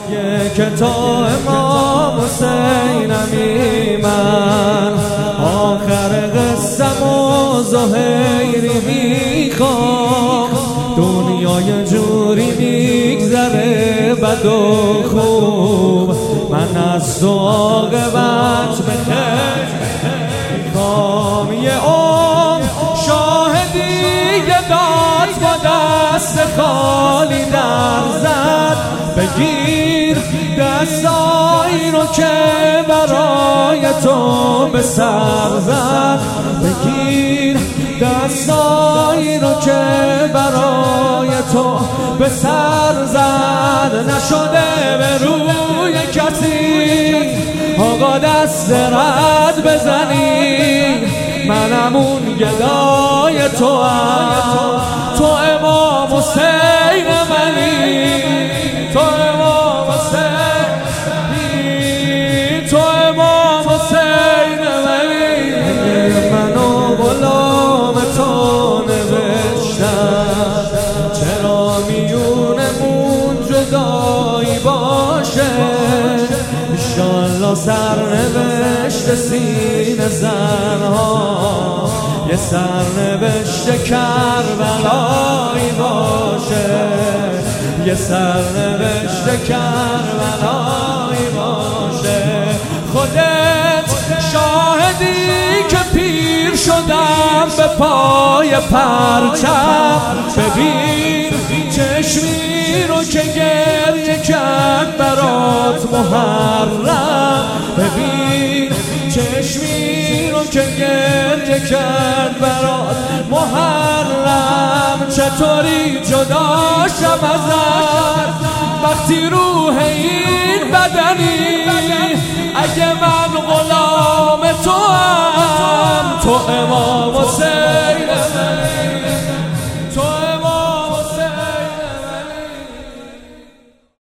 که تا امام حسینمی من آخر قصم و زهیری میخوام. دنیای جوری میگذره بد و خوب، من از تو عاقبت بخیر میخوام. یه شاهدی داد با دست خالی در زد، بگیر دستایی رو که برای تو به سر زد، بگیر دستایی رو که برای تو به سر زد. نشده به روی کسی آقا دست رد بزنی، منم اون گدای تو هم، تو امام حسین منی، تو امام حسینی، تو امام حسین منی. منو غلام تو نوشتم، چرا میونمون جدایی باشه؟ انشالله سرنوشت سینه زنها یه سرنوشت کربلایی باشه، یه سرنوشت کربلایی باشه. خودت شاهدی که پیر شدم به پای پرچم، ببین چشمی رو که گریه کرد برات محرم، ببین چشمی رو که گریه کرد برات محرم. چطوری جداشم ازت وقتی روح این بدنی، اگه من غلام تو هم، تو امام